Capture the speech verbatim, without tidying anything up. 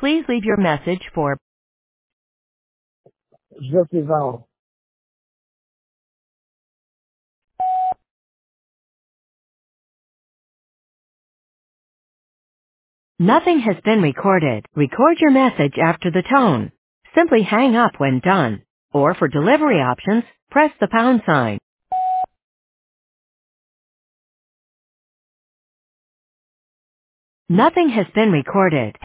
Please leave your message for Josival. Nothing has been recorded. Record your message after the tone. Simply hang up when done. Or for delivery options, press the pound sign. Nothing has been recorded.